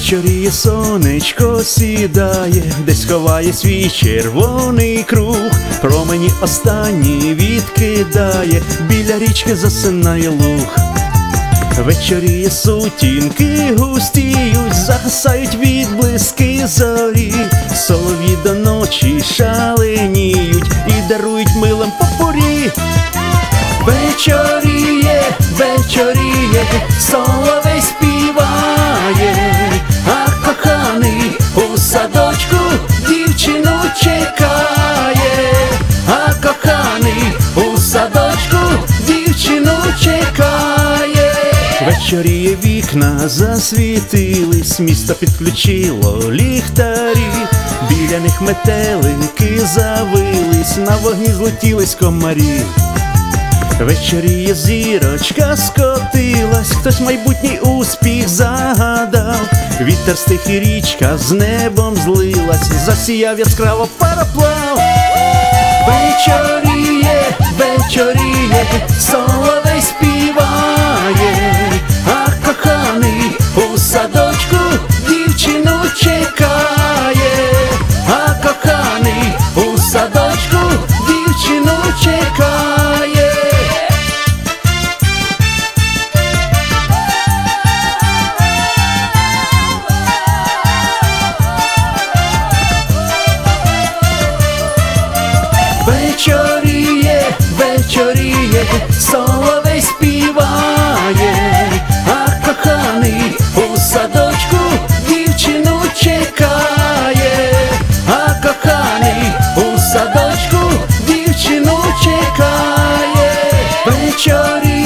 Вечоріє сонечко сідає, десь ховає свій червоний круг, промені останні відкидає, біля річки засинає луг. Вечоріє сутінки густіють, загасають відблиски зорі, солов'ї до ночі шаленіють і дарують милим попурі. Вечоріє, вечоріє, соловей співає, а коханий у садочку дівчину чекає, а коханий у садочку дівчину чекає. Вечоріє, вікна засвітились, місто підключило ліхтарі, біля них метелики завились, на вогні злетілись комарі. Вечоріє, зірочка скотилась, хтось майбутній успіх загадав, вітер стих і річка з небом злилась, засіяв яскраво пароплав. Вечоріє, вечоріє, соловей співає, а коханий у садочку дівчину чекає, а коханий у садочку дівчину чекає. Вечоріє, вечоріє, соловей співає, а коханий у садочку дівчину чекає, а коханий у садочку дівчину чекає. Вечоріє.